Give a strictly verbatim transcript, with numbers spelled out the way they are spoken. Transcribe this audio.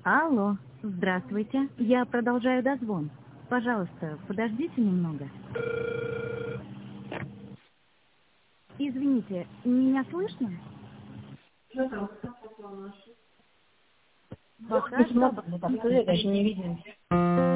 Алло, здравствуйте. Я продолжаю дозвон. Пожалуйста, подождите немного. Извините, меня слышно? Пока что, я даже не видно.